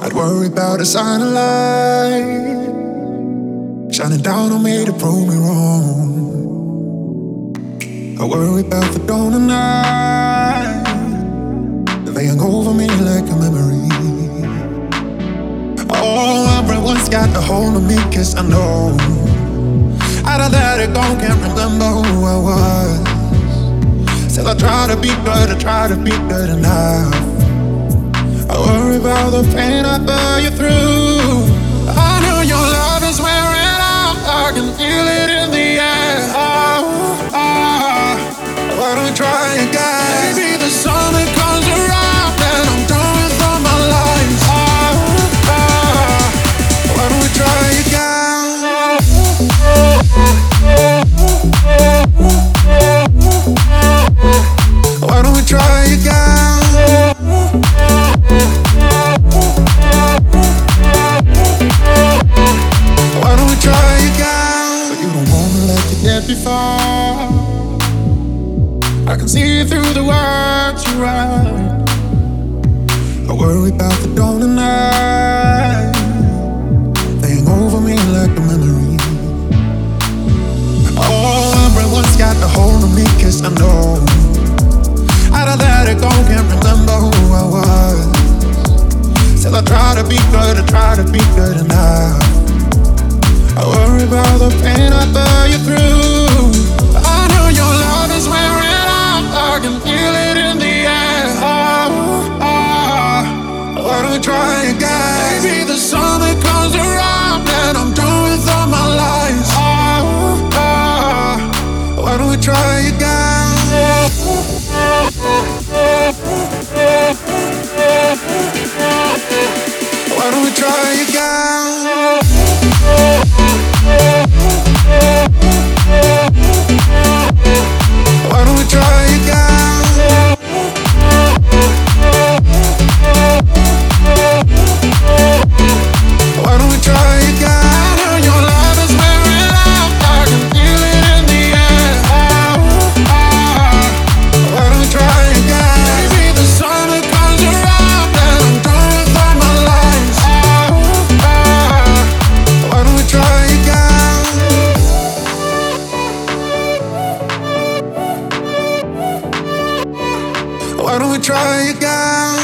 I'd worry about a sign of light shining down on me to prove me wrong. I worry about the dawn of night laying over me like a memory. Oh, everyone's got a hold on me, 'cause I know out of that it gone, can't remember who I was. Still I try to be good, I try to be good enough. I worry about the pain I bear you through. I know your love is wearing out, I can feel it in the air. Why don't we try again? Maybe the summer comes around and I'm done with all my lies. Why don't we try again? Why don't we try again? Why don't we try again? But you don't wanna let it get me far. I can see through the words you write. I worry about the dawn of night laying over me like a memory. Oh, everyone's got a hold on me, 'cause I know out of that it gone, can't remember who I was. Still I try to be good, I try to be good enough. I worry about the pain I bear you through. I know your love is wearing out, I can feel it in the air. Why don't we try again? Maybe the summer comes around and I'm done with all my lies. Why don't we try again? Why don't we try again? Why don't we try again? Why don't we try again? I know your love is wearing out, I can feel it in the air. Why don't we try again? Maybe the summer comes around and I'm done with all my lies. Why don't we try again? Why don't we try again?